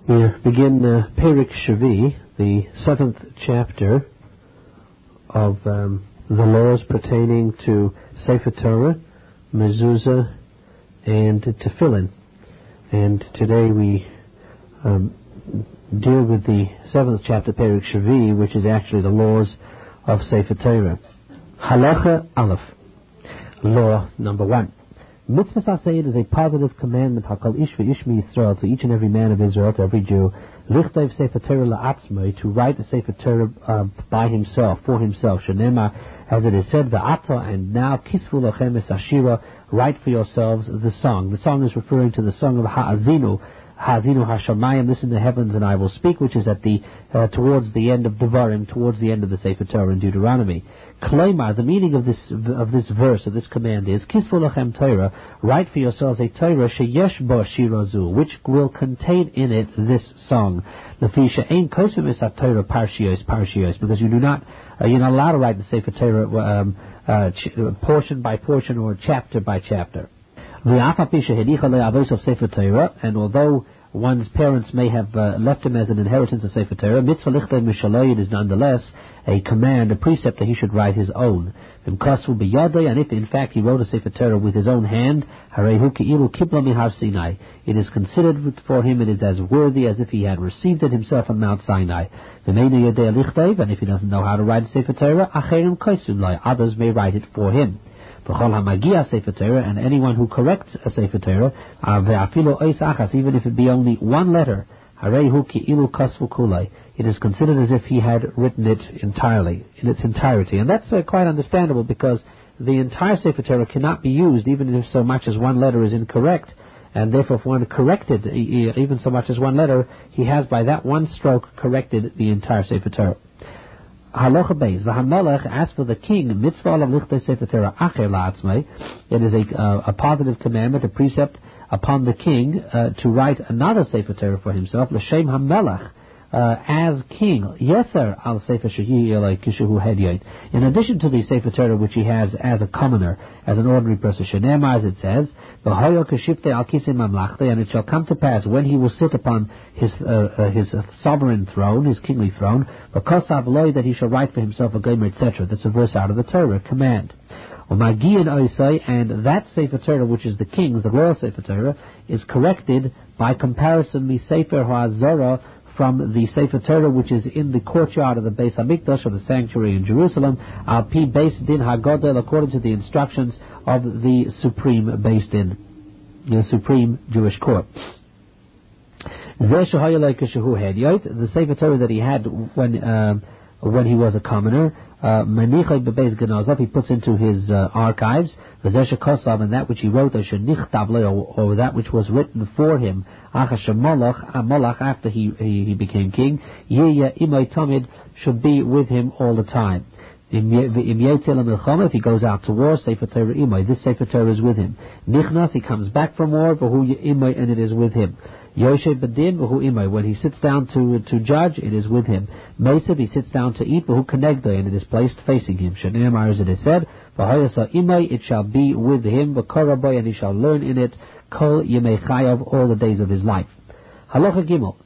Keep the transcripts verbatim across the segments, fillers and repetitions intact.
We begin uh, Perik Shavi, the seventh chapter of um, the laws pertaining to Sefer Torah, Mezuzah, and Tefillin. And today we um, deal with the seventh chapter, Perik Shavi, which is actually the laws of Sefer Torah. Halacha Aleph. Law number one. Mitzvah Sasayid is a positive commandment, Hakal Ish v'Ish Yisrael, to each and every man of Israel, to every Jew, Lichtayv Sefer Torah la'atzmai, to write a Sefer Torah uh, by himself, for himself, Shenema, as it is said, V'ata, and now, Kisvu lachem es Ashira, write for yourselves the song. The song is referring to the song of Ha'azinu, Ha'azinu Hashamayim, listen to the heavens and I will speak, which is at the uh, towards the end of Devarim, towards the end of the Sefer Torah in Deuteronomy. Klaimar, the meaning of this of this verse, of this command is, Kisvu lachem Torah, write for yourselves a Torah sheyesh bo shirazu, which will contain in it this song. Lefi she'ein kosvim es Torah parshios parshios, because you do not, uh, you're not allowed to write the Sefer Torah um, uh, ch- portion by portion or chapter by chapter. And although one's parents may have uh, left him as an inheritance of Sefer Torah, mitzvah lichtay mishalayid is nonetheless a command, a precept that he should write his own. And if in fact he wrote a Sefer Torah with his own hand, it is considered for him, it is as worthy as if he had received it himself on Mount Sinai. And if he doesn't know how to write a Sefer Torah, others may write it for him. And anyone who corrects a Sefer Torah, even if it be only one letter, it is considered as if he had written it entirely, in its entirety. And that's uh, quite understandable, because the entire Sefer Torah cannot be used, even if so much as one letter is incorrect. And therefore, if one corrected even so much as one letter, he has by that one stroke corrected the entire Sefer Torah. Halacha Beis, v'hamelech, as for the king, mitzvah alav lichtei Sefer Torah acher la'atzmei, it is a, uh, a positive commandment, a precept upon the king uh, to write another Sefer Torah for himself, l'shem hamelech, uh, as king, yeser al Sefer shehi elai kishehu hedyoid. In addition to the Sefer Torah which he has as a commoner, as an ordinary person, shenema, as it says, v'hoyo keshifte al kisei mamlachte, and it shall come to pass when he will sit upon his uh, uh, his uh, sovereign throne, his kingly throne, v'kosav loy, that he shall write for himself a gomer, et cetera. That's a verse out of the Torah, command. And that Sefer Torah, which is the king's, the royal Sefer Torah, is corrected by comparison mi Sefer Ha'azorah, from the Sefer Torah which is in the courtyard of the Beis HaMikdash, of the sanctuary in Jerusalem, al pi Beis Din HaGodel, according to the instructions of the supreme Beis Din, the supreme Jewish court. The Sefer Torah that he had when uh, when he was a commoner, uh, he puts into his uh, archives, and that which he wrote, or that which was written for him, after he, he, he became king, should be with him all the time. If he goes out to war, Sefer Torah imay, this Sefer Torah is with him. Nichnas, he comes back from war, and it is with him. Yoshe Bedin, when he sits down to to judge, it is with him. Meisib, he sits down to eat, and it is placed facing him. Shene'emar, as it is said, it shall be with him, and he shall learn in it, kol yemei chayav, all the days of his life. Halacha Gimel.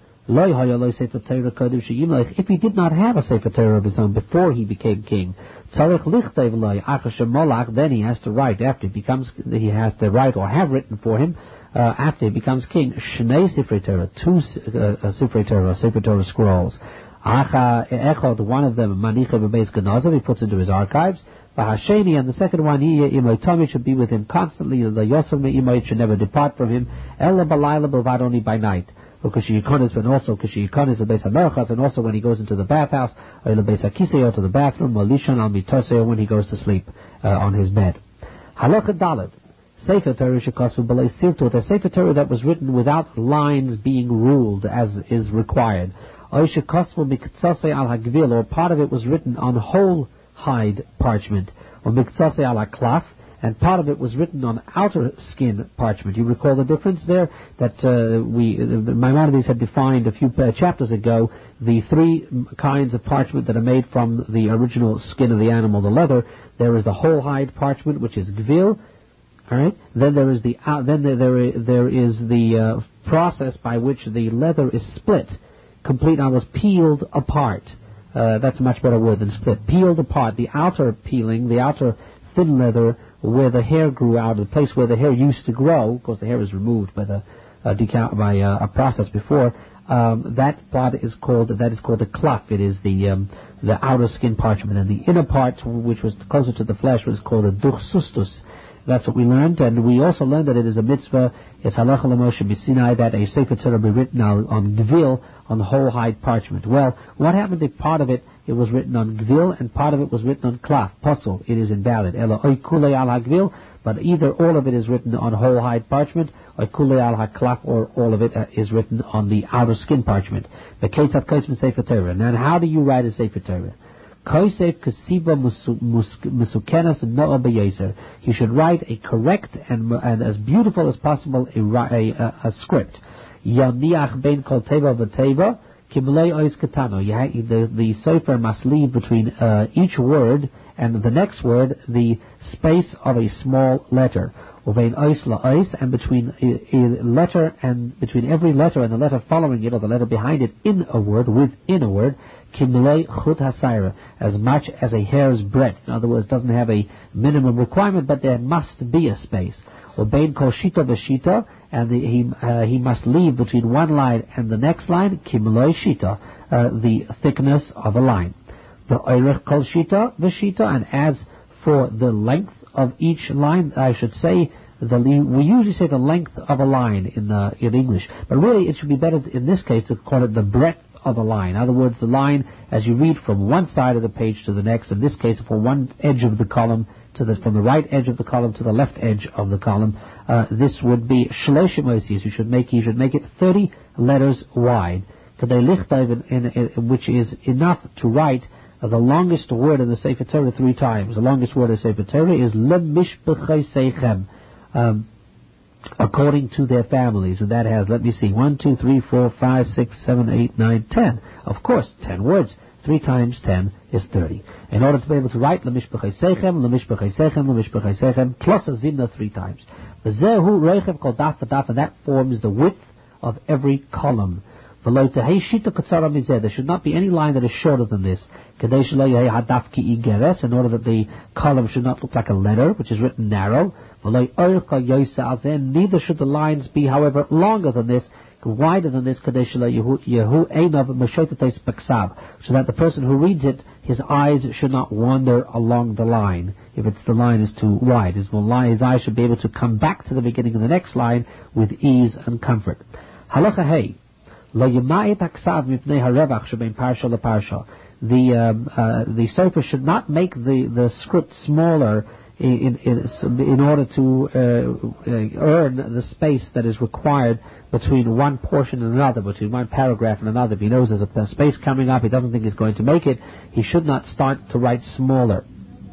If he did not have a Sefer Torah of his own before he became king, then he has to write after he becomes, he has to write or have written for him uh, after he becomes king, Shnei Sifrei Torah, two uh, Sifrei Torah, Sefer Torah scrolls. One of them, Manicha B'Beis Ganazav, he puts into his archives. V'hasheni, and the second one, Imay should be with him constantly. The Yosef Imay should never depart from him. Ella Balayla B'Vad, only by night. Kashiyikonis, and also Kashiyikonis, the Beis HaMerachas, and also when he goes into the bathhouse, or the Beis HaKisei, to the bathroom, or Lishan al Mitoseo, when he goes to sleep uh, on his bed. Halacha Dalet. Sefer Torah shekasu b'lei sirtut, a Sefer Torah that was written without lines being ruled as is required. Or shekasu miktsasei al hagvil, or part of it was written on whole hide parchment, or miktsasei al haklaf, and part of it was written on outer skin parchment. You recall the difference there? That uh, we, uh, Maimonides had defined a few uh, chapters ago the three kinds of parchment that are made from the original skin of the animal, the leather. There is the whole hide parchment, which is gvil. All right. Then there is the uh, then there there is, there is the uh, process by which the leather is split, complete, I was peeled apart. Uh, that's a much better word than split. Peeled apart, the outer peeling, the outer thin leather where the hair grew out, the place where the hair used to grow, of course the hair is removed by the uh, decal- by uh, a process before. Um, that part is called that is called the cloth. It is the um, the outer skin parchment, and the inner part, which was closer to the flesh, was called the duchsustus. That's what we learned, and we also learned that it is a mitzvah. It's halacha l'Moshe b'Sinai that a sefer Torah be written on, on gvil, on the whole hide parchment. Well, what happened if part of it it was written on gvil and part of it was written on cloth? Puzzle. It is invalid. Ela oy kulei al hagvil, but either all of it is written on whole hide parchment, or kulei al haklaf, or all of it uh, is written on the outer skin parchment. The ketzat koisem sefer Torah. Now, how do you write a sefer Torah? Koisef kasiba musukenas no'a beyeser. He should write a correct and, and as beautiful as possible a, a, a script. Yaniach ben kol teva v'teva kimlei ois katano. The the sefer must leave between uh, each word and the next word the space of a small letter. Uvein ois la ois, and between a, a letter and between every letter and the letter following it or the letter behind it in a word, within a word, kimlei chut hasaira, as much as a hair's breadth. In other words, it doesn't have a minimum requirement, but there must be a space. Uvein kol shita v'shita, and the, he uh, he must leave between one line and the next line kimlei shita, uh, the thickness of a line. The oirech kol shita v'shita, and as for the length of each line, I should say, the, we usually say the length of a line in uh, in English, but really it should be better in this case to call it the breadth of a line. In other words, the line as you read from one side of the page to the next. In this case, from one edge of the column to the from the right edge of the column to the left edge of the column. Uh, this would be shloshim oisius. You should make you should make it thirty letters wide, in, in, in, which is enough to write Uh, the longest word in the Sefer Torah three times. The longest word in the Sefer Torah is lemishbechei seichem, um, according to their families, and that has, let me see, one, two, three, four, five, six, seven, eight, nine, ten. Of course, ten words. Three times ten is thirty. In order to be able to write lemishbechei seichem, lemishbechei seichem, lemishbechei seichem, plus a zimna three times. V'zehu reichev kol daf v'daf, and that forms the width of every column. There should not be any line that is shorter than this, in order that the column should not look like a letter, which is written narrow. Neither should the lines be, however, longer than this, wider than this, so that the person who reads it, his eyes should not wander along the line. If it's the line is too wide, his, his eyes should be able to come back to the beginning of the next line with ease and comfort. Halacha hey. The um, uh, the sefer should not make the, the script smaller in, in, in order to uh, earn the space that is required between one portion and another, between one paragraph and another. If he knows there's a space coming up, he doesn't think he's going to make it, he should not start to write smaller.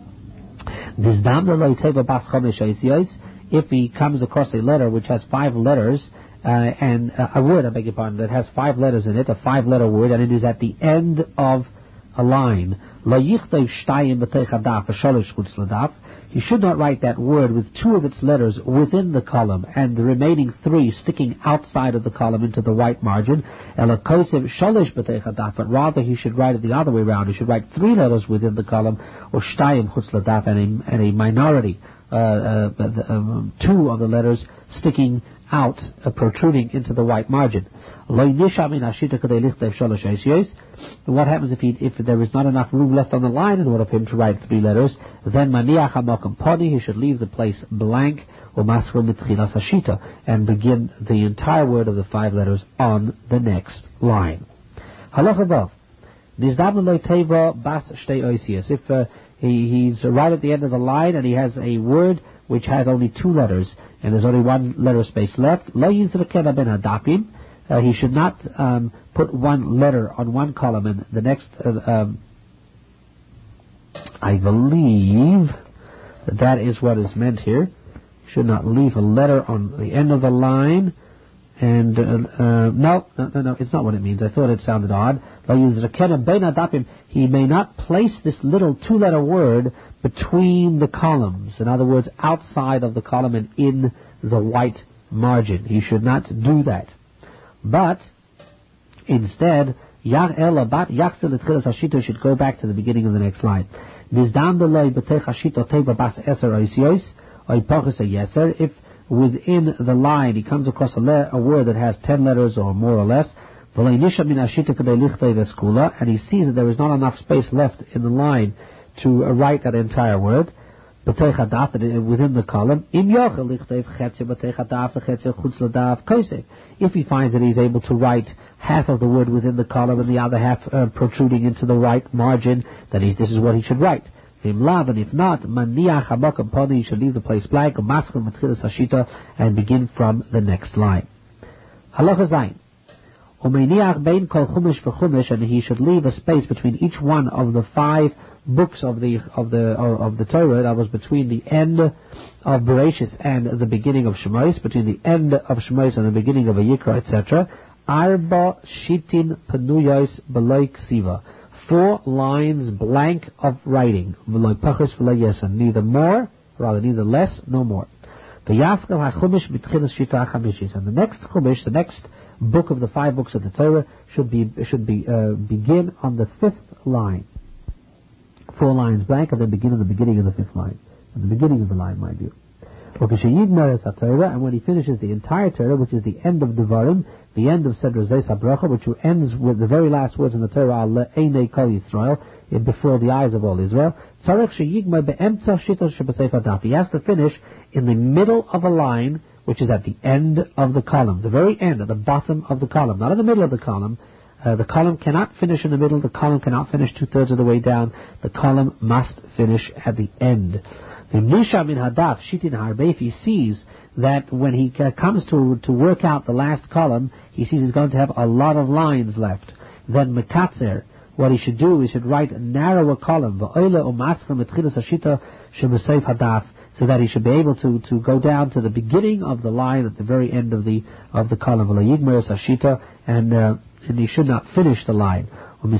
If he comes across a letter which has five letters, Uh, and uh, a word, I beg your pardon, that has five letters in it, a five-letter word, and it is at the end of a line. He should not write that word with two of its letters within the column and the remaining three sticking outside of the column into the white margin. But rather he should write it the other way around. He should write three letters within the column, or shtayim chutz ladaf, and a, and a minority, uh, uh, uh, two of the letters sticking out, uh, protruding into the white margin. What happens if he, if there is not enough room left on the line in order for him to write three letters? Then he should leave the place blank, and begin the entire word of the five letters on the next line. If uh, he, he's right at the end of the line and he has a word which has only two letters, and there's only one letter space left, uh, he should not um, put one letter on one column and the next, uh, um, I believe that is what is meant here. Should not leave a letter on the end of the line, and uh, uh, no, no, no, no, it's not what it means. I thought it sounded odd. He may not place this little two-letter word between the columns. In other words, outside of the column and in the white margin. He should not do that. But instead, Yach Ela Bat Yachzel Etchilas Hashita should go back to the beginning of the next line. Nizdam Deloi B'tech Hashita Teva Bas Eser Oisios Oy Pochus Yeser. If within the line he comes across a, le- a word that has ten letters or more or less, and he sees that there is not enough space left in the line to uh, write that entire word within the column. If he finds that he's able to write half of the word within the column and the other half uh, protruding into the right margin, then he, this is what he should write. And if not, he should leave the place blank and begin from the next line. Halacha Zayin. And he should leave a space between each one of the five books of the of the of the Torah, that was between the end of Bereshis and the beginning of Shemos, between the end of Shemos and the beginning of Vayikra, et cetera. Arba shitin penuyos beloy ksiva, four lines blank of writing, beloy pachos beloy yesen, neither more, rather neither less, no more. The Yaskel HaChumash B'tchilas Shita HaChamishis, and the next Chumash, the next book of the five books of the Torah, should be should be uh, begin on the fifth line. Four lines blank, and then begin at the beginning of the fifth line, at the beginning of the line, mind you. And when he finishes the entire Torah, which is the end of Devarim, the end of Sedra Zeis HaBracha, which ends with the very last words in the Torah, Le'enei Kol Yisrael, before the eyes of all Israel, he has to finish in the middle of a line, which is at the end of the column, the very end, at the bottom of the column, not in the middle of the column. Uh, the column cannot finish in the middle, the column cannot finish two-thirds of the way down, the column must finish at the end. If he sees that when he uh, comes to to work out the last column, he sees he's going to have a lot of lines left, then mekatzer, what he should do is he should write a narrower column, so that he should be able to, to go down to the beginning of the line at the very end of the of the column, and uh, and he should not finish the line.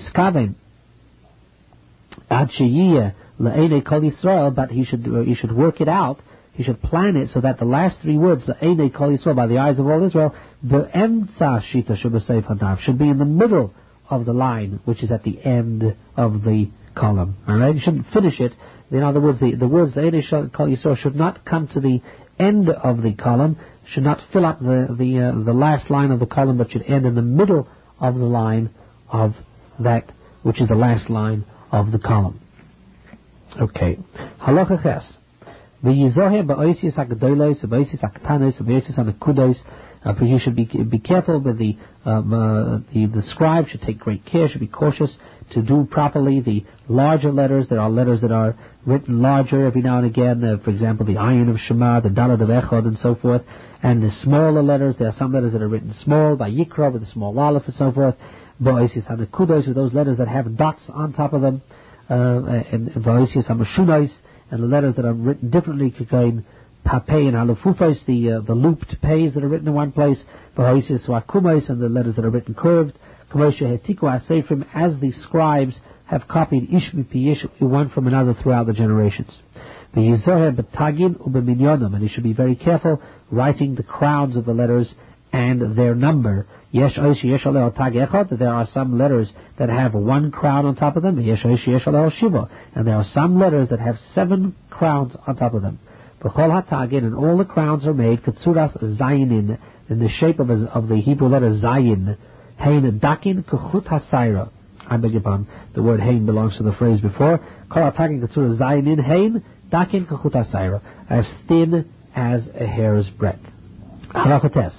But he should uh, he should work it out. He should plan it so that the last three words, Le'enei Kol Yisrael, by the eyes of all Israel, the emtza shita should be in the middle of the line, which is at the end of the column. All right, you shouldn't finish it. In other words, the, the words Le'enei Kol Yisrael should not come to the end of the column, should not fill up the the uh, the last line of the column, but should end in the middle of the line of that, which is the last line of the column. Okay. Halacha Ches. V'yizoher ba'osis ha'gedolos, ba'osis ha'ktanos, ba'osis ha'nekudos. You should be be careful with the, um, uh, the the scribe should take great care, should be cautious to do properly the larger letters. There are letters that are written larger every now and again. Uh, for example, the Ayin of Shema, the Daled of Echad, and so forth. And the smaller letters, there are some letters that are written small by Yikra with a small aleph and so forth. Ba'osis ha'nekudos, with those letters that have dots on top of them. Uh, and Va'osis ha'mashunos, and the letters that are written differently, Kikain Papei and Halufufos, the uh, the looped pays that are written in one place, Va'osis ha'kumos, and the letters that are written curved, Kamoshe hetiku ha'seifrim, as the scribes have copied ish mipi ish, one from another throughout the generations. V'yizoher b'tagin u'b'minyonim, and he should be very careful writing the crowns of the letters and their number. Yesh oish yesh aleh tag echad, there are some letters that have one crown on top of them. Yesh oish yesh aleh shiva, and there are some letters that have seven crowns on top of them. V'chol hatagin, and all the crowns are made ketzuras zayinin, in the shape of, a, of the Hebrew letter zayin. Hein dakin kechut hasayra. I beg your pardon. The word hein belongs to the phrase before. Kol hatagin ketzuras zayinin hein dakin kechut hasayra, as thin as a hair's breadth. Halachates.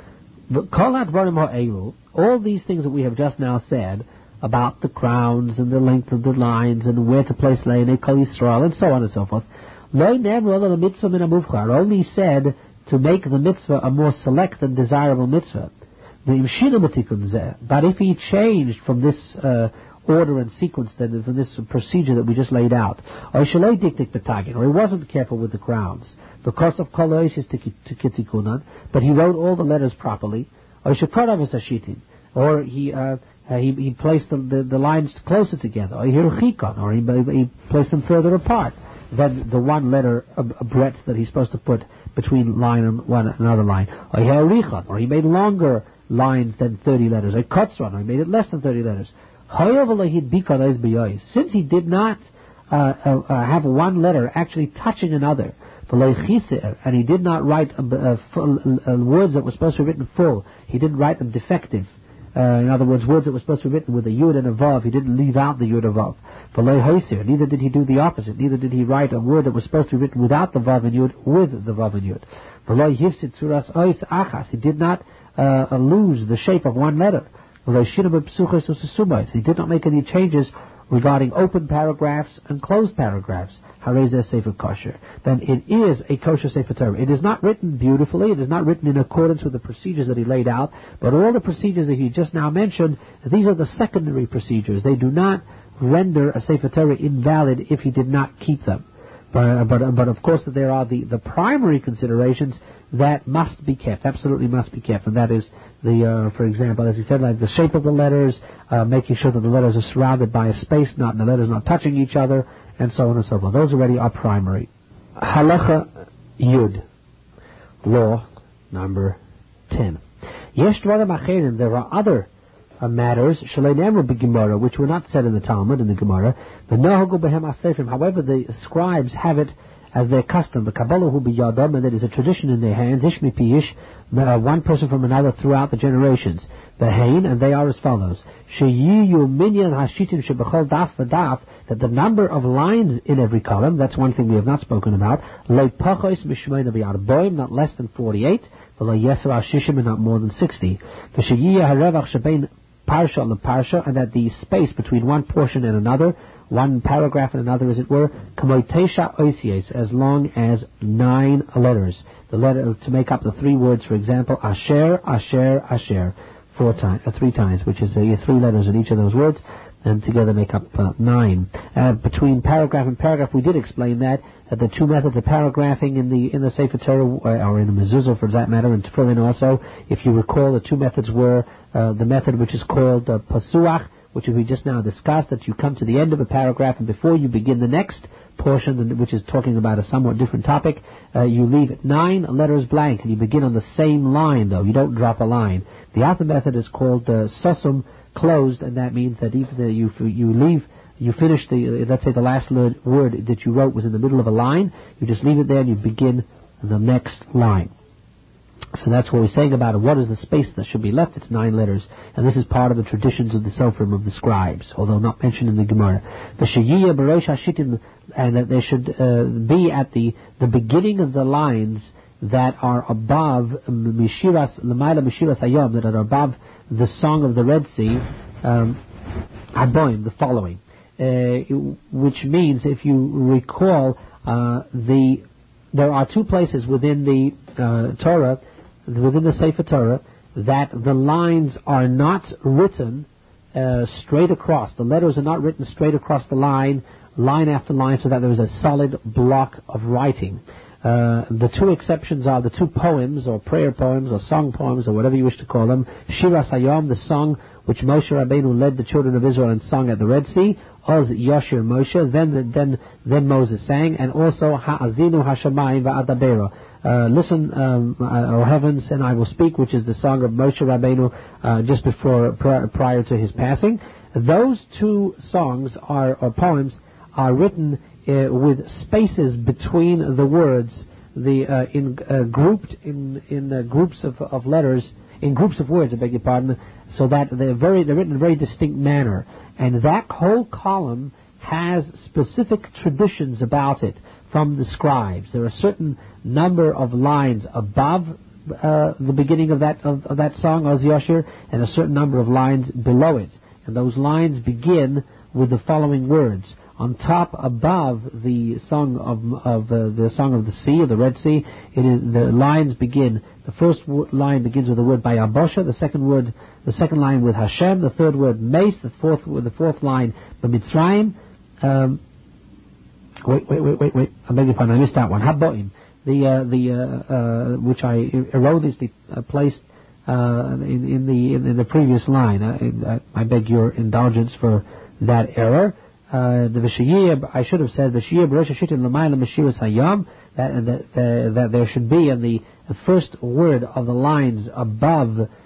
All these things that we have just now said about the crowns and the length of the lines and where to place Le'enei Kol Yisrael and so on and so forth, are only said to make the mitzvah a more select and desirable mitzvah. But if he changed from this uh, order and sequence, then from this procedure that we just laid out, or he wasn't careful with the crowns, because of koloisis to kitikunan, but he wrote all the letters properly, or or he uh, he, he placed the, the, the lines closer together, or he or he, he placed them further apart than the one letter a, a breadth that he's supposed to put between line and one another line, or he or he made longer lines than thirty letters. Or Kotzron, I made it less than thirty letters. Since he did not uh, uh, uh, have one letter actually touching another, and he did not write uh, uh, full, uh, words that were supposed to be written full, he didn't write them defective. Uh, in other words, words that were supposed to be written with a yud and a vav, he didn't leave out the yud and vav. Neither did he do the opposite. Neither did he write a word that was supposed to be written without the vav and yud with the vav and yud. He did not uh, lose the shape of one letter. He did not make any changes regarding open paragraphs and closed paragraphs. Sefer kosher. Then it is a kosher Sefer Torah. It is not written beautifully. It is not written in accordance with the procedures that he laid out. But all the procedures that he just now mentioned, these are the secondary procedures. They do not render a Sefer Torah invalid if he did not keep them. But, but, but of course there are the, the primary considerations that must be kept, absolutely must be kept, and that is the, uh, for example, as he said, like the shape of the letters, uh, making sure that the letters are surrounded by a space, not the letters not touching each other, and so on and so forth. Those already are primary. Halacha Yud, law number ten. Yesh dvarim acherim, there are other uh, matters, shalei ne'emru b'Gemara, which were not said in the Talmud, in the Gemara. V'nohagu behem asefrim. However, the scribes have it as their custom. The Kabbalah hu b'yadam, and that is a tradition in their hands. Ish mi pi ish, uh, one person from another throughout the generations. Behain, and they are as follows: sheyiyu minyan hashitim shebechol daf v'daf, that the number of lines in every column, that's one thing we have not spoken about. Lo pachos mishmeina v'yarboim, not less than forty-eight. V'lo yeser ashishim, and not more than sixty. V'sheyiyu harevach shebein parsha leparsha, and that the space between one portion and another, one paragraph and another, as it were, kamotesha oisies, as long as nine letters. The letter to make up the three words, for example, asher, asher, asher, four times, uh, three times, which is uh, three letters in each of those words, and together make up uh, nine. Uh, between paragraph and paragraph, we did explain that uh, the two methods of paragraphing in the in the Sefer Torah, or in the Mezuzah for that matter, and Tefillin also, if you recall, the two methods were uh, the method which is called uh, pasuach, which we just now discussed, that you come to the end of a paragraph and before you begin the next portion, which is talking about a somewhat different topic, uh, you leave nine letters blank and you begin on the same line, though. You don't drop a line. The other method is called uh, sosum, closed, and that means that even the, you you leave, you finish the, let's say the last word that you wrote was in the middle of a line, you just leave it there and you begin the next line. So that's what we're saying about it. What is the space that should be left? It's nine letters. And this is part of the traditions of the Sofrim, of the scribes, although not mentioned in the Gemara. The Sheyiyah Barosh Hashitim, and that they should uh, be at the, the beginning of the lines that are above Mishiras, Lamaila Mishiras Hayom, that are above the Song of the Red Sea, um, Aboim, the following. Uh, which means, if you recall, uh, the there are two places within the uh, Torah, within the Sefer Torah, that the lines are not written uh, straight across. The letters are not written straight across the line, line after line, so that there is a solid block of writing. Uh, the two exceptions are the two poems, or prayer poems, or song poems, or whatever you wish to call them. Shiras Hayom, the song which Moshe Rabbeinu led the children of Israel and sung at the Red Sea. Oz Yoshir Moshe, then then then Moses sang, and also Ha'azinu Hashamayim Va'adabera. Uh, listen, um, uh, O heavens, and I will speak, which is the song of Moshe Rabbeinu uh, just before pri- prior to his passing. Those two songs are or poems are written uh, with spaces between the words, the uh, in uh, grouped in in uh, groups of of letters, in groups of words, I beg your pardon, so that they're very they're written in a very distinct manner. And that whole column has specific traditions about it from the scribes. There are a certain number of lines above uh, the beginning of that of, of that song, Oz Yoshir, and a certain number of lines below it. And those lines begin with the following words. On top, above the song of of uh, the song of the sea, of the Red Sea, it is, the lines begin. The first w- line begins with the word Bayabosha. The second word, the second line with Hashem. The third word Mace. The fourth, the fourth line B'Mitzrayim. Um, wait, wait, wait, wait, wait. I beg your pardon. I missed that one. Haboim. The uh, the uh, uh, which I erroneously uh, placed uh, in, in the in, in the previous line. Uh, I beg your indulgence for that error. Uh, the V'shiyah, I should have said V'shiyah B'rosh Hashitim L'mayla Meshiras Hayom, that that, uh, that there should be in the, the first word of the lines above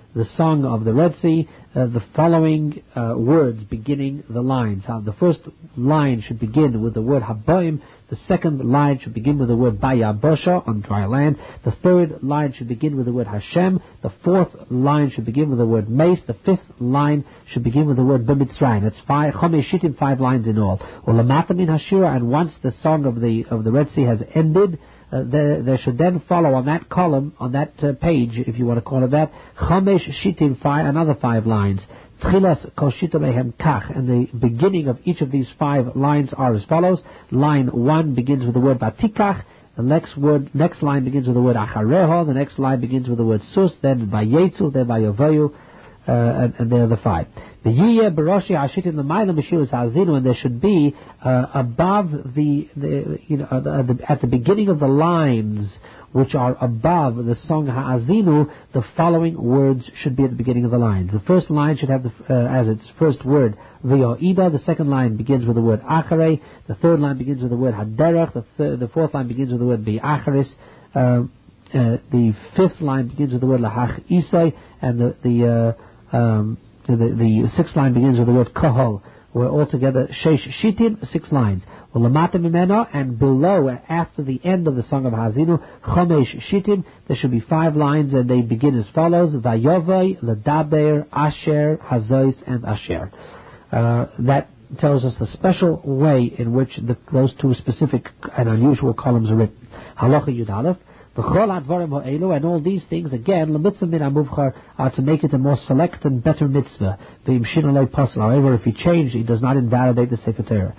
the song of the Red Sea, uh, the following uh, words beginning the lines. How the first line should begin with the word Haboim, the second line should begin with the word Bayabosha, on dry land, the third line should begin with the word Hashem, the fourth line should begin with the word Mace, the fifth line should begin with the word B'mitzrayim. That's five, Chomesh Shittim, five lines in all. Ulamata min Hashira, and once the song of the of the Red Sea has ended, Uh, there, there should then follow on that column, on that uh, page, if you want to call it that, Chomesh Shittim, five, another five lines. Tchilas kol shitim ehem kach, and the beginning of each of these five lines are as follows. Line one begins with the word Batikach. The next word, next line begins with the word Achareho. The next line begins with the word Sus. Then Vayetzu, then Vayovayu, uh, and, and there are the five. The Yiyeh Baroshi Hashitim the Mailam B'Shirus Hazinu, and there should be uh, above the, the you know uh, the, at the beginning of the lines which are above the song Ha'azinu, the following words should be at the beginning of the lines. The first line should have the, uh, as its first word V'yo'ida. The second line begins with the word Acharei. The third line begins with the word Haderach. The, th- the fourth line begins with the word Bi'acharis. Uh, uh, the fifth line begins with the word Lahach Isai, and the the uh, um, The, the sixth line begins with the word kohol, where altogether sheish shitim, six lines. Well, lamata mimeno, and below, after the end of the song of Hazinu, chomesh shitim, there should be five lines, and they begin as follows: Vayovai, Ladaber, Asher, Hazois, and Asher. Uh, that tells us the special way in which the, those two specific and unusual columns are written. Halacha Yud Aleph. And all these things, again, are to make it a more select and better mitzvah. However, if he changed, he does not invalidate the Sefer Torah.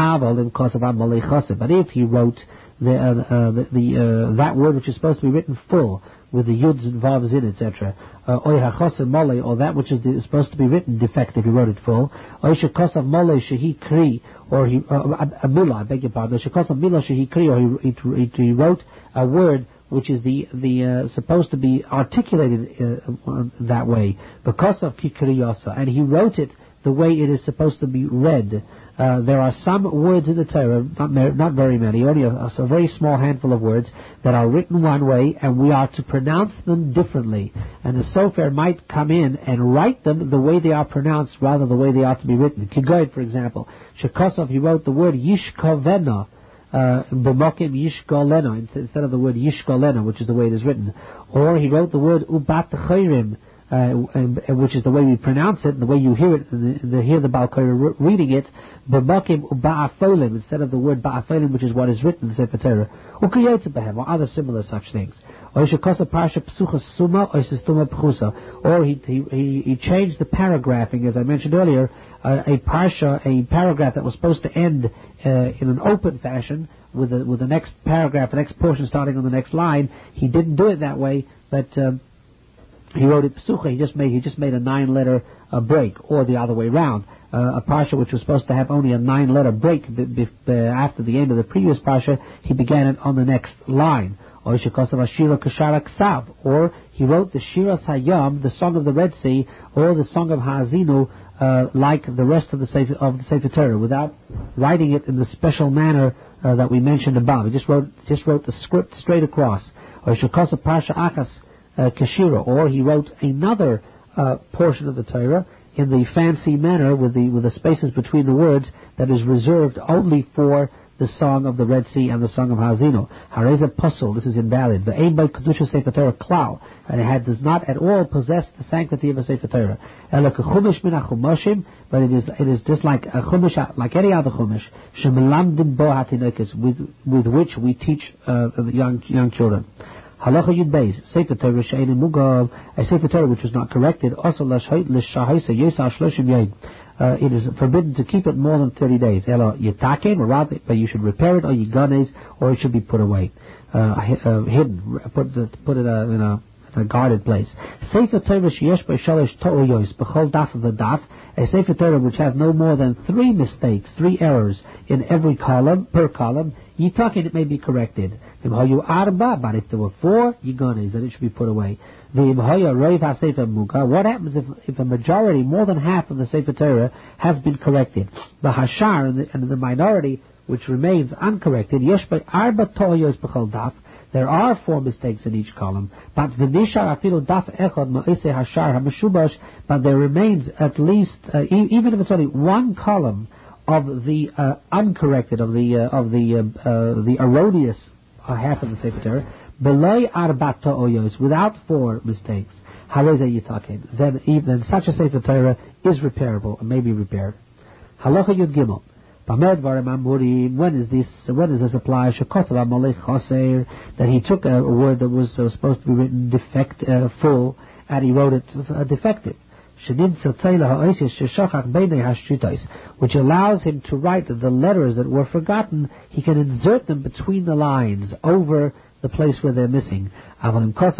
But if he wrote the, uh, uh, the, the uh, that word which is supposed to be written full, with the yuds and vavs in, et cetera, uh, or that which is, the, is supposed to be written defective, he wrote it full, or he kri, or he uh, a milah, I beg your pardon, milah shehi kri, or he, he, he wrote a word which is the the uh, supposed to be articulated uh, that way, because of kikriyasa, and he wrote it the way it is supposed to be read. Uh, there are some words in the Torah, not, not very many, only a, a very small handful of words that are written one way, and we are to pronounce them differently. And the sofer might come in and write them the way they are pronounced rather than the way they are to be written. Kigoyed, for example, Shekosov, he wrote the word yishkovena, b'mokim yishkolena, instead of the word yishkolena, which is the way it is written. Or he wrote the word ubat chayrim, Uh, and, and which is the way we pronounce it, and the way you hear it, and the, the, hear the Baal Korah re- reading it, b'makim ba'afolim, instead of the word ba'afolim, which is what is written in Sefer Torah, or other similar such things. Or he, he, he changed the paragraphing, as I mentioned earlier, uh, a parsha, a paragraph that was supposed to end uh, in an open fashion, with the, with the next paragraph, the next portion starting on the next line. He didn't do it that way, but um, he wrote it psucha. He just made he just made a nine-letter uh, break, or the other way around. Uh, a parsha which was supposed to have only a nine-letter break b- b- b- after the end of the previous parsha, he began it on the next line. Or or he wrote the Shiras Hayam, the song of the Red Sea, or the song of Ha'azinu, uh, like the rest of the Sefer, of the Sefer Torah, without writing it in the special manner uh, that we mentioned above. He just wrote just wrote the script straight across. Or Shekosa Parsha Achas Kashira, or he wrote another uh, portion of the Torah in the fancy manner with the with the spaces between the words that is reserved only for the song of the Red Sea and the song of Hazino. Hareza Puzzle, this is invalid. The Ein by Kedusha Sefer Torah Klal, and it had, does not at all possess the sanctity of a Sefer Torah. Ela kechumash min hachumashim, but it is it is just like a chumash, like any other chumash, shemelamdim bo hatinekes, with with which we teach uh, the young young children. Halacha Yud Beis, Sefer Torah she'ein mugal, a Sefer Torah which was not corrected, also l'shahisa yesar shloshim yayin. Uh, it is forbidden to keep it more than thirty days. Elo yitaken, or rather, but you should repair it, or yiganes, or it should be put away, uh, uh, hidden, put the, put it uh, in a in a guarded place. Sefer Torah sheyesh by shalosh to'oyos b'chol daf of the daf, a Sefer Torah which has no more than three mistakes, three errors in every column, per column. Yitaken, it may be corrected. But if there were four yiganes, then it should be put away. What happens if, if a majority, more than half of the Sefer Torah, has been corrected? The hashar and the, and the minority, which remains uncorrected, yesh by arba to'oyos b'chol daf. there are four mistakes in each column, but v'nishar afilu daf echad ma'aseh hashar hamashubash, but there remains at least, uh, e- even if it's only one column of the uh, uncorrected, of the uh, of the uh, uh, the erroneous uh, half of the Sefer Torah, belay arbat oyos, without four mistakes, hareze yitaken, then even such a Sefer Torah is repairable and may be repaired. Halacha Yud Gimel. When is this? When does this apply? That he took a, a word that was uh, supposed to be written defect uh, full, and he wrote it uh, defective, which allows him to write the letters that were forgotten. He can insert them between the lines over the place where they're missing. But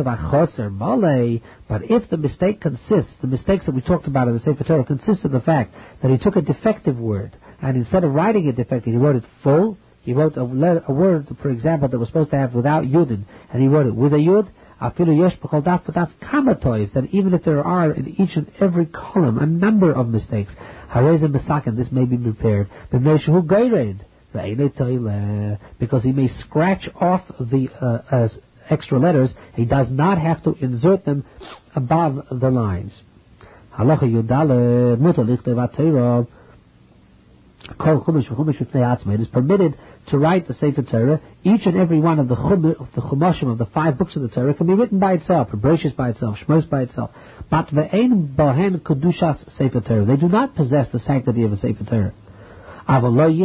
if the mistake consists, the mistakes that we talked about in the Sefer Torah consists of the fact that he took a defective word, and instead of writing it defective, he wrote it full. He wrote a, letter, a word, for example, that was supposed to have without yudin, and he wrote it with a yud. That even if there are in each and every column a number of mistakes, this may be repaired. Because he may scratch off the uh, uh, extra letters, he does not have to insert them above the lines. It is permitted to write the Sefer Torah. Each and every one of the, chum, of the chumashim of the five books of the Torah can be written by itself, Bereshis by itself, Shmos by itself. But ve'ein bohen kedushas Sefer Torah. They do not possess the sanctity of a Sefer Torah. But you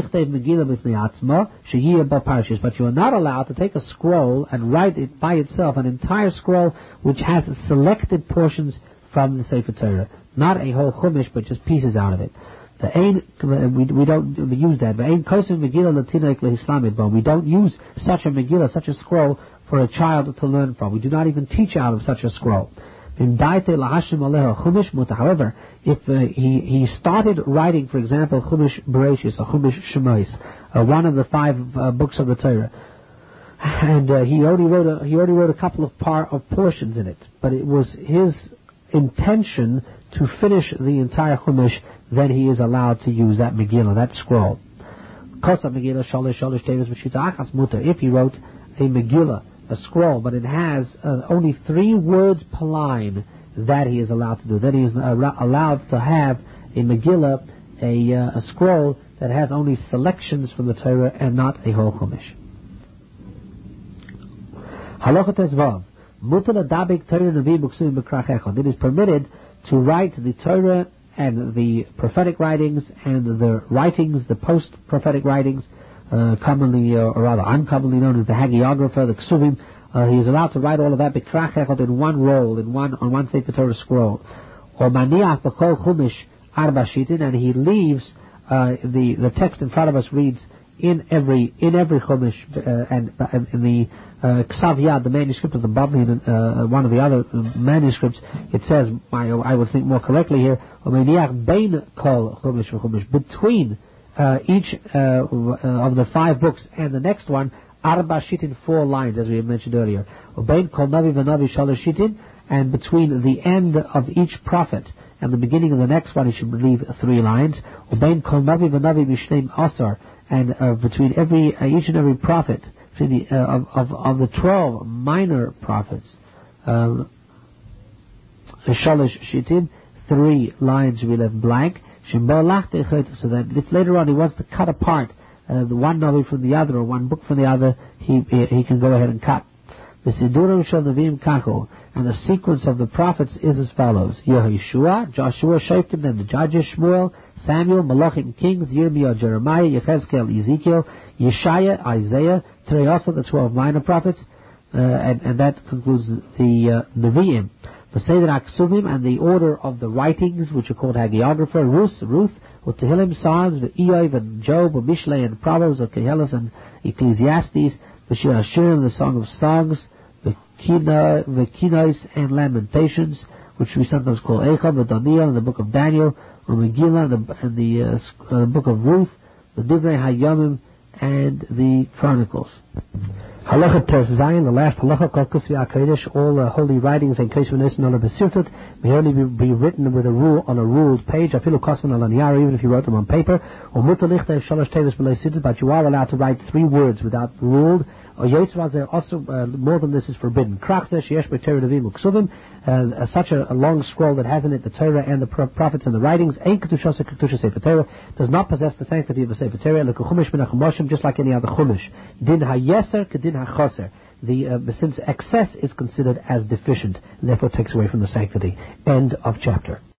are not allowed to take a scroll and write it by itself, an entire scroll which has selected portions from the Sefer Torah. Not a whole chumash, but just pieces out of it. The ain, we, we don't use that. We don't use such a Megillah, such a scroll, for a child to learn from. We do not even teach out of such a scroll. However, if uh, he, he started writing, for example, Chumash Bereshis or Chumash Shemais, uh, one of the five uh, books of the Torah, and uh, he already wrote a, he already wrote a couple of par of portions in it, but it was his intention to finish the entire Chumash, then he is allowed to use that Megillah, that scroll. If he wrote a Megillah, a scroll, but it has uh, only three words per line, that he is allowed to do. Then he is uh, allowed to have a Megillah, a, uh, a scroll that has only selections from the Torah and not a whole Chumash. Halacha Tezvav. It is permitted to write the Torah and the prophetic writings and the writings, the post-prophetic writings, uh, commonly uh, or rather uncommonly known as the hagiographer, the ksuvim. Uh, he is allowed to write all of that bekrach echad in one roll, in one on one Sefer Torah scroll. Or maniach b'chol chumash arba shitin, and he leaves uh, the the text in front of us reads in every in every chumash uh, and uh, in the uh, Ksav Yad, the manuscript of the Bavli, and uh, one of the other manuscripts, it says, I, I would think more correctly here, maniach bein kol chumash v'chumash, between uh, each uh, of the five books and the next one. Arba shitin, four lines, as we had mentioned earlier. Ubein kol navi v'navi shalosh shitin, and between the end of each prophet and the beginning of the next one, he should leave three lines. Ubein kol navi v'navi mishneim asar, and uh, between every uh, each and every prophet, between the, uh, of, of of the twelve minor prophets, um, shalosh shitin, three lines will be left blank. So that if later on he wants to cut apart Uh, the one novel from the other, or one book from the other, he he, he can go ahead and cut. The Sidurim Shel Nevi'im Kacho, and the sequence of the prophets is as follows: Yehoshua, Joshua, Shoftim, then the Judges, Shmuel, Samuel, Malachim, Kings, Yirmiyah, Jeremiah, Yechezkel, Ezekiel, Yeshaya, Isaiah, Tereosa, the twelve minor prophets, uh, and, and that concludes the uh, Nevi'im. The Seder HaKsuvim, and the order of the writings, which are called hagiographer, Ruth, Ruth, with Tehillim, Psalms, with Eov and Job, with Mishlei and Proverbs, of Kehelis and Ecclesiastes, with Shir Hashirim, the Song of Songs, the Kinos and Lamentations, which we sometimes call Echad, with Daniel, and the book of Daniel, with Megillah, and the, and the, uh, uh, the book of Ruth, the Divrei Hayamim, and the Chronicles. Halacha Tes Zayin, the last halacha, Kol Kusvi HaKodesh, all uh, holy writings and Kesef Nes Nola Besirtut may only be, be written with a rule on a ruled page. Afilu Kosvan Al Niyar, even if you wrote them on paper. Or Mutar Lichter Shalosh Tevis B'Lei Sirtut, but you are allowed to write three words without ruled. Or Yisrael, also uh, more than this is forbidden. Krachzeh Sheyesh B'Torah Levim Uksuvim, uh, such a, a long scroll that has in it the Torah and the pro- prophets and the writings. Ein Kedushas Kedusha Sefer Torah, does not possess the sanctity of a Sefer Torah. Lekuchumish Min HaChumoshim, just like any other Chumash. Din HaYeser Kedin HaChoser. The uh, since excess is considered as deficient, and therefore takes away from the sanctity. End of chapter.